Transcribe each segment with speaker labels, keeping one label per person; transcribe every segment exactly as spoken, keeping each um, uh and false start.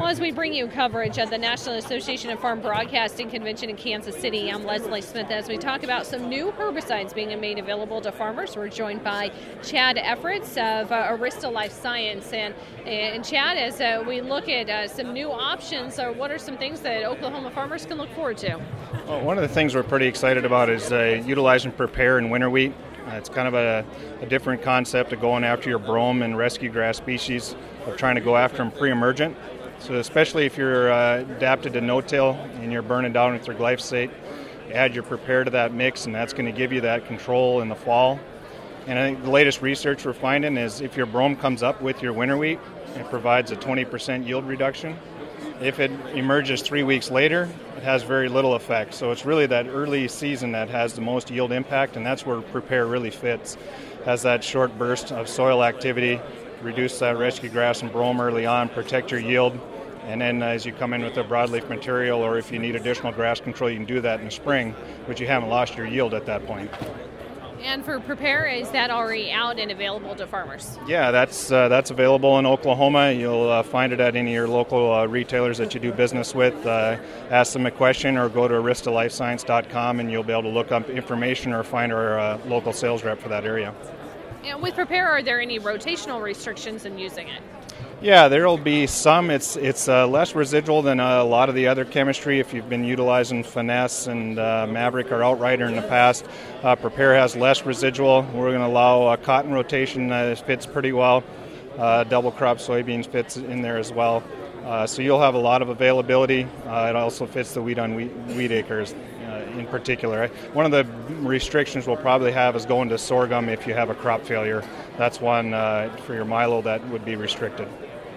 Speaker 1: Well, as we bring you coverage at the National Association of Farm Broadcasting Convention in Kansas City, I'm Leslie Smith. As we talk about some new herbicides being made available to farmers, we're joined by Chad Efforts of uh, Arista Life Science. And, and Chad, as uh, we look at uh, some new options, uh, what are some things that Oklahoma farmers can look forward to?
Speaker 2: Well, one of the things we're pretty excited about is uh, utilizing Prepare in winter wheat. Uh, it's kind of a, a different concept of going after your brome and rescue grass species, of trying to go after them pre-emergent. So especially if you're uh, adapted to no-till and you're burning down with your glyphosate, add your Prepare to that mix, and that's going to give you that control in the fall. And I think the latest research we're finding is if your brome comes up with your winter wheat, it provides a twenty percent yield reduction. If it emerges three weeks later, it has very little effect. So it's really that early season that has the most yield impact, and that's where Prepare really fits. Has that short burst of soil activity, reduce that rescue grass and brome early on, protect your yield, and then as you come in with a broadleaf material, or if you need additional grass control, you can do that in the spring, but you haven't lost your yield at that point.
Speaker 1: And for Prepare, is that already out and available to farmers?
Speaker 2: Yeah, that's uh, that's available in Oklahoma. You'll uh, find it at any of your local uh, retailers that you do business with. Uh, ask them a question or go to arista life science dot com and you'll be able to look up information or find our uh, local sales rep for that area.
Speaker 1: And with Prepare, are there any rotational restrictions in using it?
Speaker 2: Yeah, there will be some. It's it's uh, less residual than a lot of the other chemistry. If you've been utilizing Finesse and uh, Maverick or Outrider in the past, uh, Prepare has less residual. We're going to allow a cotton rotation that fits pretty well. Uh, double crop soybeans fits in there as well. Uh, so you'll have a lot of availability. Uh, it also fits the wheat on wheat, wheat acres uh, in particular. One of the restrictions we'll probably have is going to sorghum if you have a crop failure. That's one uh, for your milo that would be restricted.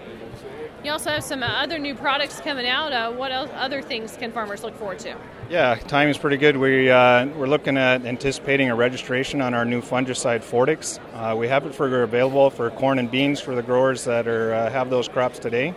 Speaker 1: You also have some uh, other new products coming out. Uh, what else, other things can farmers look forward to?
Speaker 2: Yeah, timing's pretty good. We, uh, we're looking at anticipating a registration on our new fungicide Fortix. Uh, we have it for available for corn and beans for the growers that are uh, have those crops today.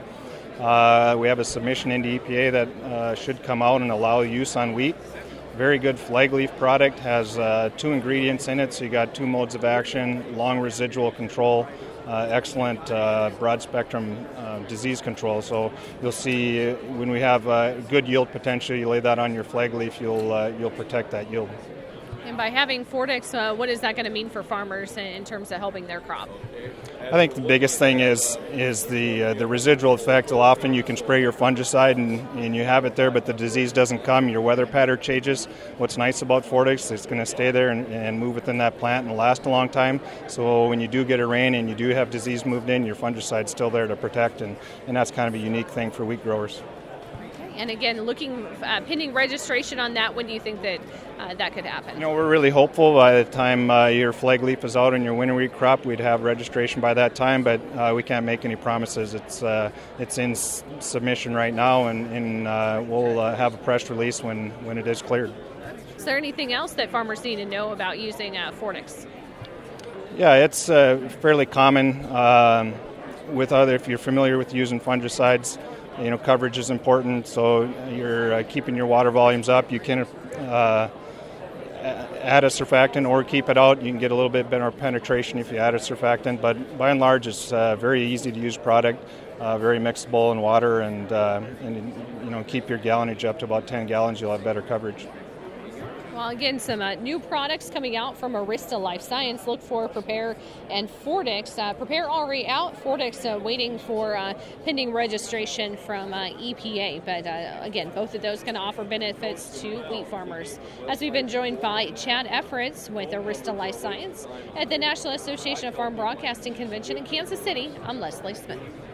Speaker 2: Uh, we have a submission into E P A that uh, should come out and allow use on wheat. Very good flag leaf product, has uh, two ingredients in it, so you got two modes of action, long residual control, uh, excellent uh, broad spectrum uh, disease control. So you'll see uh, when we have uh, good yield potential, you lay that on your flag leaf, you'll uh, you'll protect that yield.
Speaker 1: And by having Fortix, uh, what is that going to mean for farmers in terms of helping their crop?
Speaker 2: I think the biggest thing is is the uh, the residual effect. Often you can spray your fungicide and, and you have it there, but the disease doesn't come. Your weather pattern changes. What's nice about Fortix, it's going to stay there and, and move within that plant and last a long time. So when you do get a rain and you do have disease moved in, your fungicide's still there to protect, and, and that's kind of a unique thing for wheat growers.
Speaker 1: And again, looking uh, pending registration on that, when do you think that uh, that could happen?
Speaker 2: You know, we're really hopeful by the time uh, your flag leaf is out on your winter wheat crop, we'd have registration by that time, but uh, we can't make any promises. It's uh, it's in s- submission right now, and, and uh, we'll uh, have a press release when, when it is cleared.
Speaker 1: Is there anything else that farmers need to know about using uh, Fortix?
Speaker 2: Yeah, it's uh, fairly common um, with other, if you're familiar with using fungicides. You know, coverage is important, so you're uh, keeping your water volumes up. You can uh, add a surfactant or keep it out. You can get a little bit better penetration if you add a surfactant, but by and large, it's a very easy to use product, uh, very mixable in water, and, uh, and you know, keep your gallonage up to about ten gallons. You'll have better coverage.
Speaker 1: Well, again, some uh, new products coming out from Arista Life Science. Look for Prepare and Fortix. Uh, Prepare already out. Fortix uh, waiting for uh, pending registration from uh, E P A. But uh, again, both of those can offer benefits to wheat farmers. As we've been joined by Chad Efforts with Arista Life Science at the National Association of Farm Broadcasting Convention in Kansas City, I'm Leslie Smith.